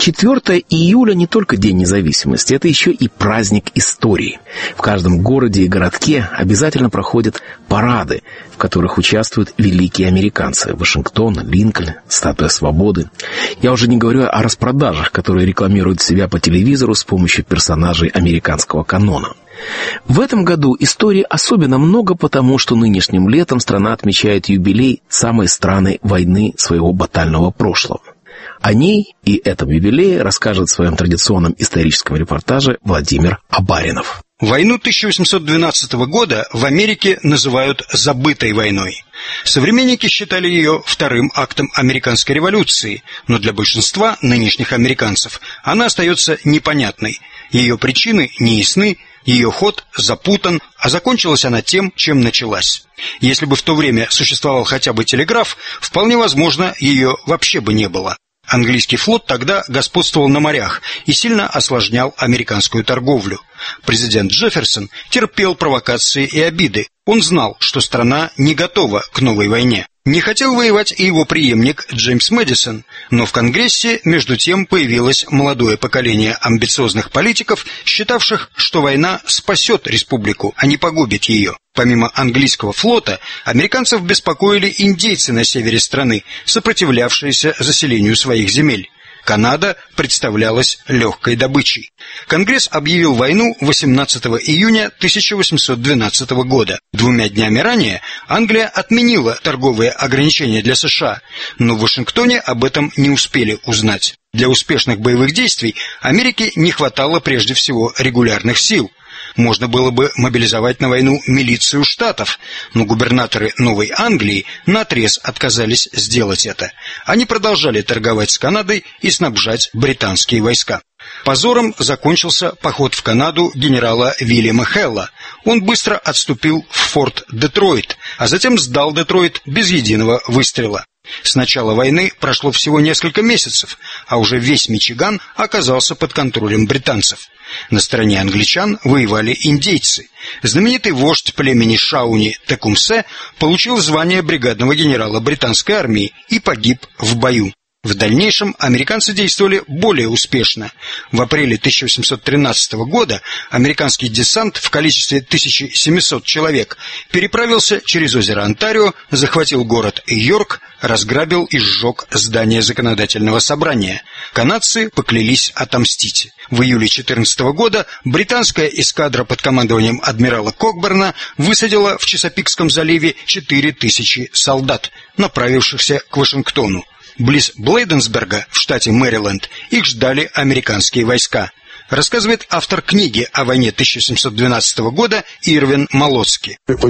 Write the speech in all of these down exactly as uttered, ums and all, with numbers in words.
четвёртое июля не только День независимости, это еще и праздник истории. В каждом городе и городке обязательно проходят парады, в которых участвуют великие американцы. Вашингтон, Линкольн, Статуя Свободы. Я уже не говорю о распродажах, которые рекламируют себя по телевизору с помощью персонажей американского канона. В этом году истории особенно много, потому что нынешним летом страна отмечает юбилей самой странной войны своего батального прошлого. О ней и этом юбилее расскажет в своем традиционном историческом репортаже Владимир Абаринов. Войну тысяча восемьсот двенадцатого года в Америке называют «забытой войной». Современники считали ее вторым актом американской революции, но для большинства нынешних американцев она остается непонятной. Ее причины неясны, ее ход запутан, а закончилась она тем, чем началась. Если бы в то время существовал хотя бы телеграф, вполне возможно, ее вообще бы не было. Английский флот тогда господствовал на морях и сильно осложнял американскую торговлю. Президент Джефферсон терпел провокации и обиды. Он знал, что страна не готова к новой войне. Не хотел воевать и его преемник Джеймс Мэдисон, но в Конгрессе между тем появилось молодое поколение амбициозных политиков, считавших, что война спасет республику, а не погубит ее. Помимо английского флота, американцев беспокоили индейцы на севере страны, сопротивлявшиеся заселению своих земель. Канада представлялась легкой добычей. Конгресс объявил войну восемнадцатого июня тысяча восемьсот двенадцатого года. Двумя днями ранее Англия отменила торговые ограничения для США, но в Вашингтоне об этом не успели узнать. Для успешных боевых действий Америке не хватало прежде всего регулярных сил. Можно было бы мобилизовать на войну милицию штатов, но губернаторы Новой Англии наотрез отказались сделать это. Они продолжали торговать с Канадой и снабжать британские войска. Позором закончился поход в Канаду генерала Вильяма Хэлла. Он быстро отступил в форт Детройт, а затем сдал Детройт без единого выстрела. С начала войны прошло всего несколько месяцев, а уже весь Мичиган оказался под контролем британцев. На стороне англичан воевали индейцы. Знаменитый вождь племени Шауни Текумсе получил звание бригадного генерала британской армии и погиб в бою. В дальнейшем американцы действовали более успешно. В апреле тысяча восемьсот тринадцатого года американский десант в количестве тысяча семьсот человек переправился через озеро Онтарио, захватил город Йорк, разграбил и сжег здание законодательного собрания. Канадцы поклялись отомстить. В июле четырнадцатого года британская эскадра под командованием адмирала Кокберна высадила в Чесапикском заливе четыре тысячи солдат, направившихся к Вашингтону. Близ Блейденсберга в штате Мэриленд их ждали американские войска. Рассказывает автор книги о войне тысяча семьсот двенадцатого года Ирвин Молоцки. Это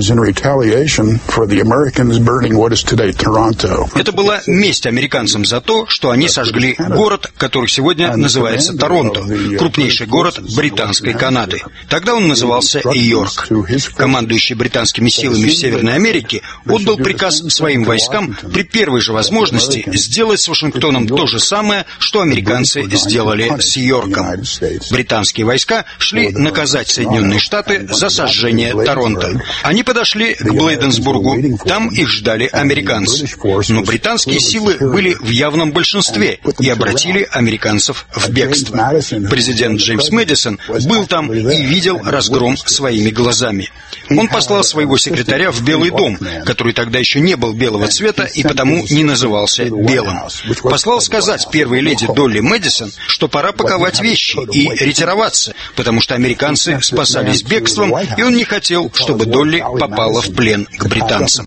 была месть американцам за то, что они сожгли город, который сегодня называется Торонто, крупнейший город британской Канады. Тогда он назывался Йорк. Командующий британскими силами в Северной Америке отдал приказ своим войскам при первой же возможности сделать с Вашингтоном то же самое, что американцы сделали с Йорком. Британские войска шли наказать Соединенные Штаты за сожжение Торонто. Они подошли к Блейденсбургу, там их ждали американцы. Но британские силы были в явном большинстве и обратили американцев в бегство. Президент Джеймс Мэдисон был там и видел разгром своими глазами. Он послал своего секретаря в Белый дом, который тогда еще не был белого цвета и потому не назывался белым. Послал сказать первой леди Долли Мэдисон, что пора паковать вещи и ретироваться, потому что американцы спасались бегством, и он не хотел, чтобы Долли попала в плен к британцам.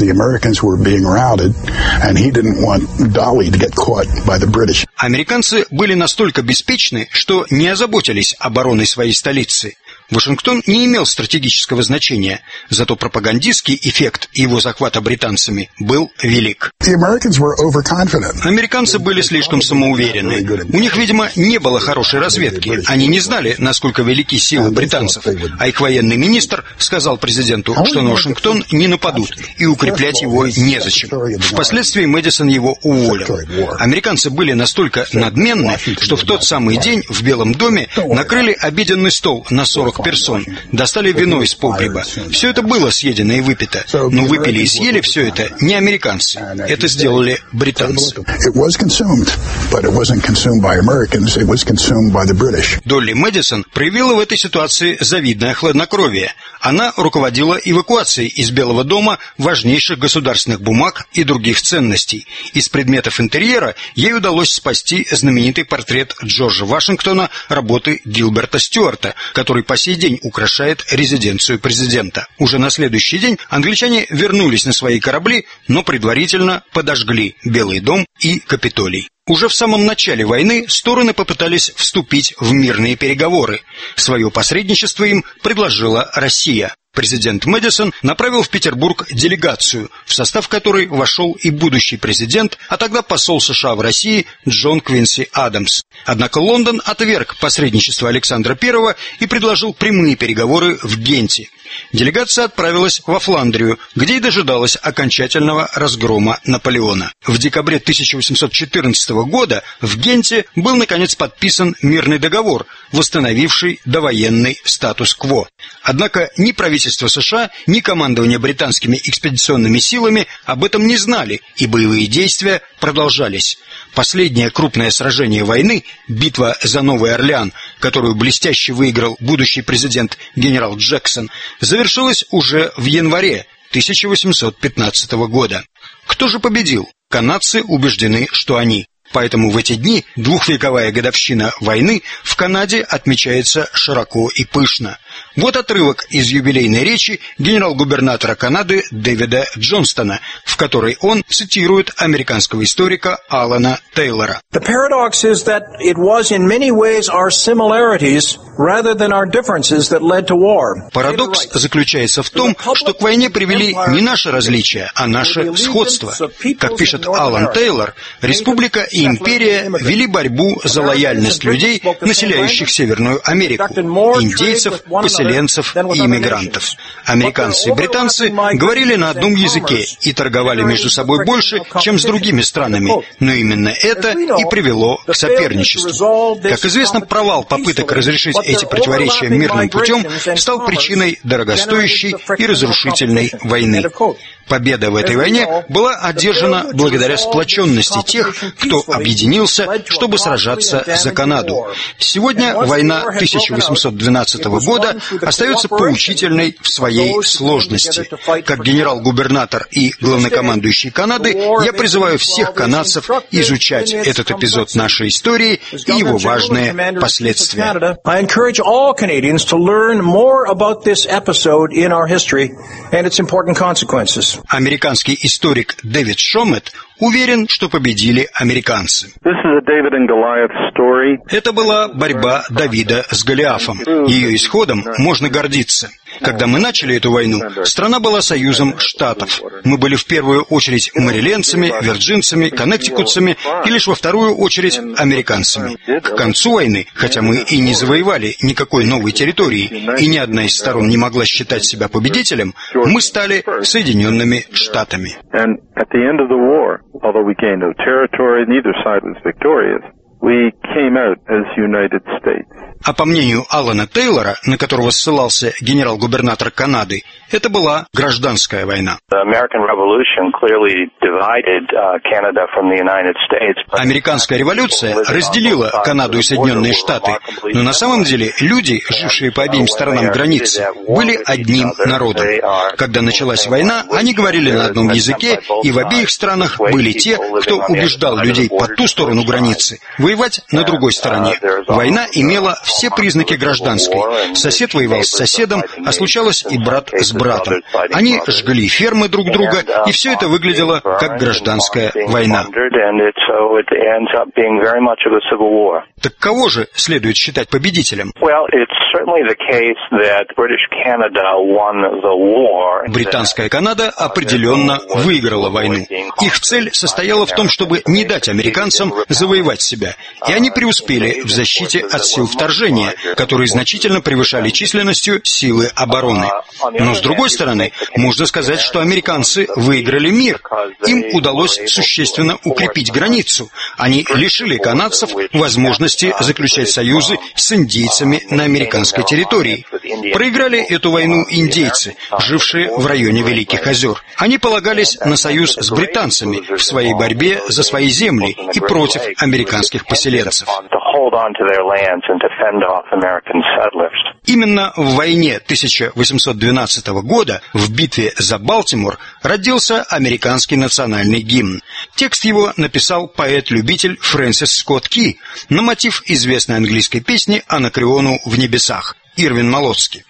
Американцы были настолько беспечны, что не озаботились обороной своей столицы. Вашингтон не имел стратегического значения, зато пропагандистский эффект его захвата британцами был велик. Американцы были слишком самоуверены. У них, видимо, не было хорошей разведки. Они не знали, насколько велики силы британцев, а их военный министр сказал президенту, что на Вашингтон не нападут, и укреплять его незачем. Впоследствии Мэдисон его уволил. Американцы были настолько надменны, что в тот самый день в Белом доме накрыли обеденный стол на сорок персон, достали вино из погреба. Все это было съедено и выпито, но выпили и съели все это не американцы. Это сделали британцы. Долли Мэдисон проявила в этой ситуации завидное хладнокровие. Она руководила эвакуацией из Белого дома важнейших государственных бумаг и других ценностей. Из предметов интерьера ей удалось спасти знаменитый портрет Джорджа Вашингтона работы Гилберта Стюарта, который по сей день украшает резиденцию президента. Уже на следующий день англичане вернулись на свои корабли, но предварительно подожгли Белый дом и Капитолий. Уже в самом начале войны стороны попытались вступить в мирные переговоры. Свое посредничество им предложила Россия. Президент Мэдисон направил в Петербург делегацию, в состав которой вошел и будущий президент, а тогда посол США в России Джон Квинси Адамс. Однако Лондон отверг посредничество Александра Первого и предложил прямые переговоры в Генте. Делегация отправилась во Фландрию, где и дожидалась окончательного разгрома Наполеона. В декабре тысяча восемьсот четырнадцатого года в Генте был наконец подписан мирный договор, восстановивший довоенный статус-кво. Однако ни правительство США, ни командование британскими экспедиционными силами об этом не знали, и боевые действия продолжались. Последнее крупное сражение войны, битва за Новый Орлеан, которую блестяще выиграл будущий президент генерал Джексон, завершилась уже в январе тысяча восемьсот пятнадцатого года. Кто же победил? Канадцы убеждены, что они. Поэтому в эти дни двухвековая годовщина войны в Канаде отмечается широко и пышно. Вот отрывок из юбилейной речи генерал-губернатора Канады Дэвида Джонстона, в которой он цитирует американского историка Алана Тейлора. Парадокс заключается в том, что к войне привели не наши различия, а наше сходство. Как пишет Алан Тейлор, республика и империя вели борьбу за лояльность людей, населяющих Северную Америку, индейцев, поселенцев и иммигрантов. Американцы и британцы говорили на одном языке и торговали между собой больше, чем с другими странами, но именно это и привело к соперничеству. Как известно, провал попыток разрешить эти противоречия мирным путем стал причиной дорогостоящей и разрушительной войны. Победа в этой войне была одержана благодаря сплоченности тех, кто объединился, чтобы сражаться за Канаду. Сегодня война тысяча восемьсот двенадцатого года остается поучительной в своей сложности. Как генерал-губернатор и главнокомандующий Канады, я призываю всех канадцев изучать этот эпизод нашей истории и его важные последствия. Американский историк Дэвид Шомет уверен, что победили американцы. Это была борьба Давида с Голиафом. Ее исходом можно гордиться. Когда мы начали эту войну, страна была союзом штатов. Мы были в первую очередь мэрилендцами, вирджинцами, коннектикутцами и лишь во вторую очередь американцами. К концу войны, хотя мы и не завоевали никакой новой территории, и ни одна из сторон не могла считать себя победителем, мы стали Соединенными Штатами. Although we gained no territory, neither side was victorious. We came out as United States. А по мнению Алана Тейлора, на которого ссылался генерал-губернатор Канады, это была гражданская война. Американская революция разделила Канаду и Соединенные Штаты, но на самом деле люди, жившие по обеим сторонам границы, были одним народом. Когда началась война, они говорили на одном языке, и в обеих странах были те, кто убеждал людей по ту сторону границы воевать на другой стороне. Война имела все признаки гражданской. Сосед воевал с соседом, а случалось и брат с братом. Они жгли фермы друг друга, и все это выглядело как гражданская война. Так кого же следует считать победителем? Британская Канада определенно выиграла войну. Их цель состояла в том, чтобы не дать американцам завоевать себя, и они преуспели в защите от сил вторжения, которые значительно превышали численностью силы обороны. Но, с другой стороны, можно сказать, что американцы выиграли мир. Им удалось существенно укрепить границу. Они лишили канадцев возможности заключать союзы с индейцами на американской территории. Проиграли эту войну индейцы, жившие в районе Великих озер. Они полагались на союз с британцами в своей борьбе за свои земли и против американских поселенцев. Именно в войне тысяча восемьсот двенадцатого года, в битве за Балтимор, родился американский национальный гимн. Текст его написал поэт-любитель Фрэнсис Скотт Ки на мотив известной английской песни «Анакреону в небесах» Ирвин Молоцки.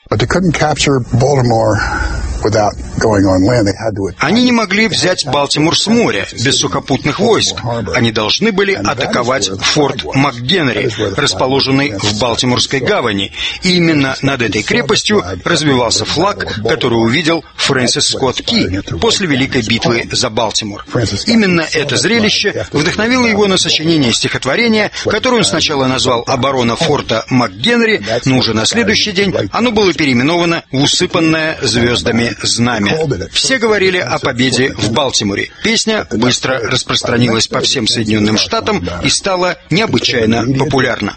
Они не могли взять Балтимор с моря, без сухопутных войск. Они должны были атаковать форт МакГенри, расположенный в Балтиморской гавани. И именно над этой крепостью развивался флаг, который увидел Фрэнсис Скотт Ки после Великой битвы за Балтимор. Именно это зрелище вдохновило его на сочинение стихотворения, которое он сначала назвал «Оборона форта МакГенри», но уже на следующий день оно было переименовано в «Усыпанное звездами знамя». Все говорили о победе в Балтиморе. Песня быстро распространилась по всем Соединенным Штатам и стала необычайно популярна.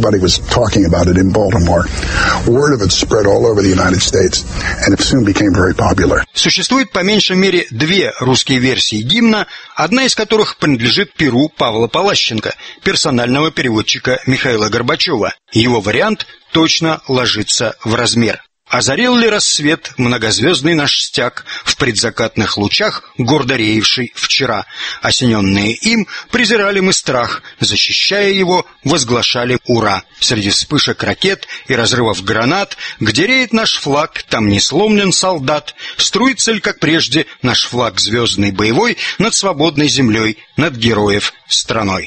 Существует по меньшей мере две русские версии гимна, одна из которых принадлежит перу Павла Палащенко, персонального переводчика Михаила Горбачева. Его вариант точно ложится в размер. Озарил ли рассвет многозвездный наш стяг в предзакатных лучах, гордо реевший вчера? Осененные им, презирали мы страх, защищая его, возглашали «Ура!». Среди вспышек ракет и разрывов гранат, где реет наш флаг, там не сломлен солдат, струится ли, как прежде, наш флаг звездный боевой над свободной землей, над героев страной.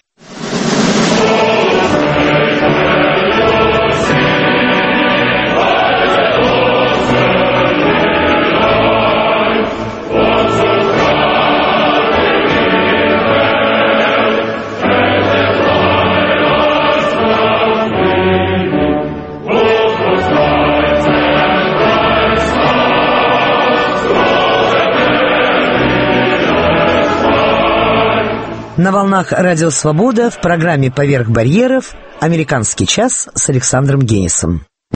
На волнах Радио Свобода в программе «Поверх барьеров» «Американский час» с Александром Генисом.